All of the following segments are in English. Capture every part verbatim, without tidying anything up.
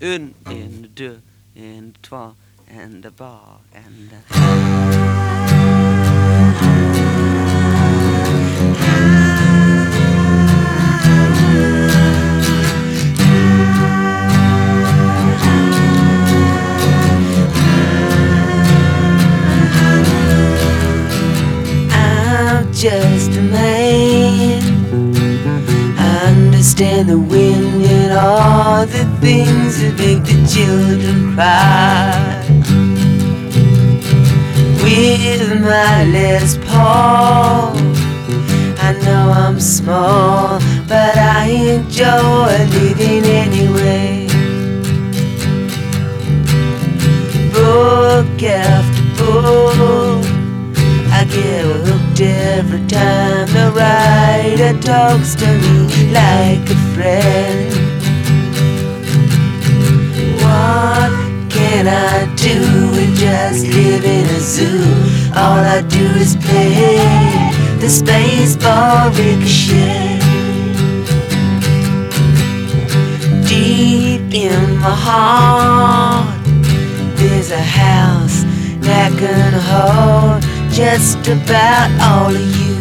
Un, en, deux, en, trois, and a bar, and a... I'm just a man. I understand the wind and all the things that make the children cry. With my Les Paul, I know I'm small, but I enjoy living anyway. Book after book, I get hooked every time the writer talks to me like a friend. What can I do with just live in a zoo? All I do is play the Spaceball Ricochet. Deep in my heart, there's a house that can hold just about all of you.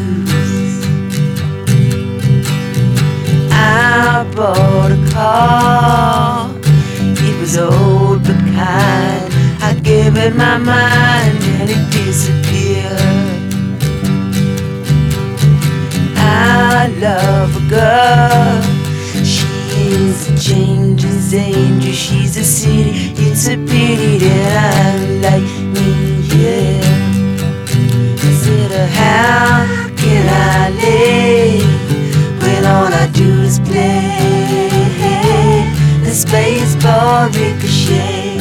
I bought a car, it was old but kind. I gave it my mind and it disappeared. I love a girl, she is a changeless angel. She's a city, it's a pity that I'm like me, yeah. I said, how can I live when all I do is play the Spaceball Ricochet?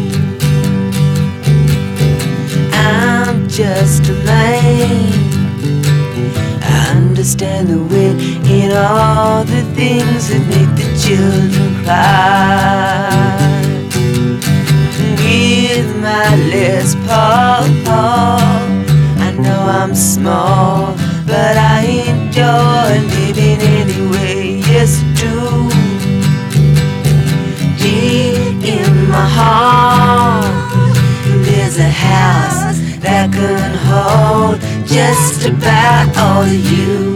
I'm just a man. I understand the wind in all the things that make the children cry. With my Les Paul, I know I'm small, but I enjoy living anyway. Yes, I do. Deep in my heart, there's a house that can hold just about all of you.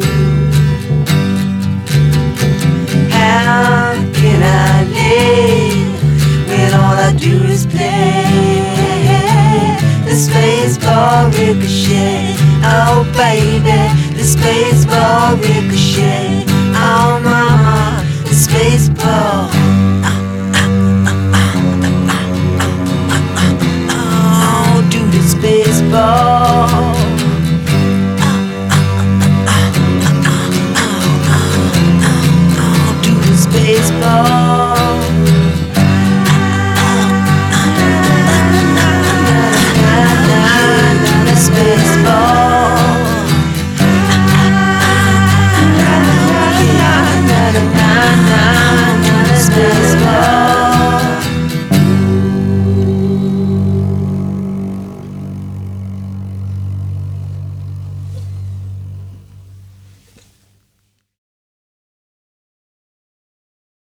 How can I live when all I do is play the Spaceball Ricochet? Oh baby, the Spaceball Ricochet.